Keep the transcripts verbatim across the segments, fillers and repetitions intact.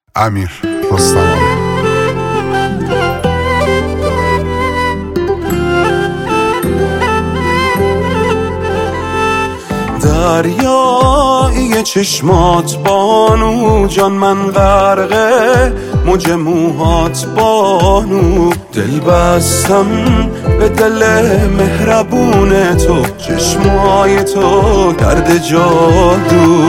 امیر رستمانی. دریای چشمات بانو جان، من غرقه موج موهات بانو، دل بستم به دل مهربون تو، چشمای تو کرده جادو،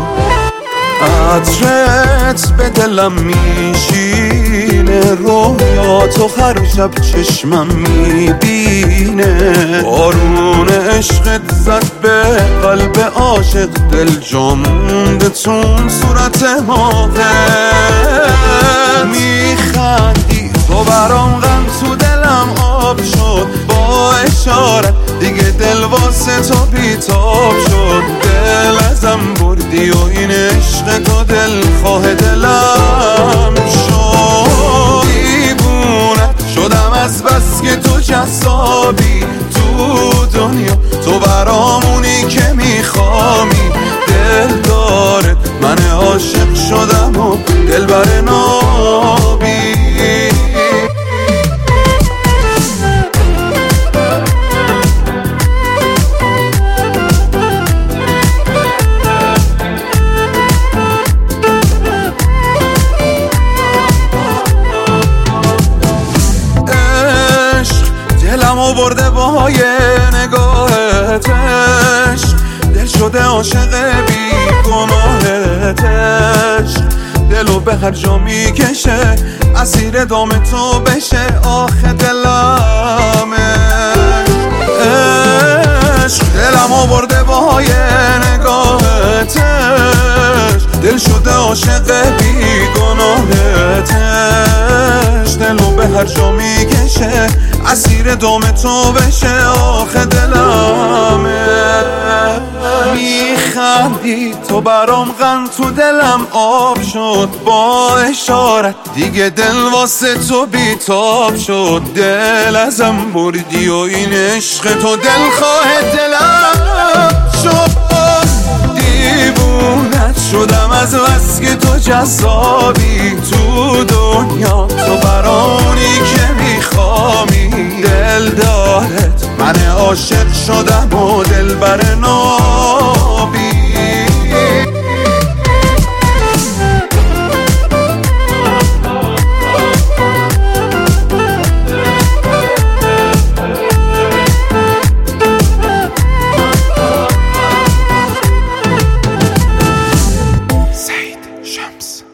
عطرت به دلم میشینه، رویاتو هر شب چشمم میبینه، بارون عشقت زد به قلب عاشق، دل جا مونده تون صورت ماهت، میخندی تو برام غم تو دلم آب شد، با اشارت دیگه دل واسه تو بیتاب شد، دل ازم بردی و این عشق تو دل خواه دلم شد، دیوونت شدم از بس که تو جذابی تو دنیا، تو برامونی که میخوامی، دل دارت من عاشق شدم و دل بر نابی. دلمو برده با یه نگاهت، عشق دل شده عاشق بی گناهت، عشق دلو به هر جا میکشه، اسیر دام تو بشه، آخه دلمه، عشق دلمو برده با یه نگاهت، عشق دل شده عاشق بی گناهت، عشق دلو به هر جا میکشه، اسیر دام تو بشه، آخه دلمه، میخندی تو برام غم تو دلم آب شد، با اشارت دیگه دل واسه تو بیتاب شد، دل ازم بردی و این عشق تو دل خواه دلم شد، دیوونت شدم از بس که تو جذابی تو دنیا، تو برانی که میخوامی، دل دارت من عاشق شدم و دل بر نابی. سعید شمس.